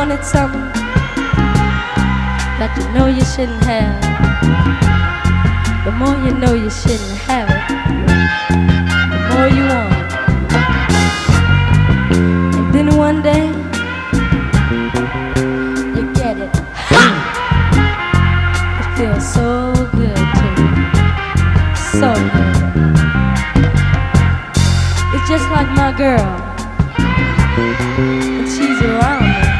wanted something that you know you shouldn't have, the more you know you shouldn't have it, the more you want it. And then one day, you get it. Ha! It feels so good to you. So good. It's just like my girl. When she's around me,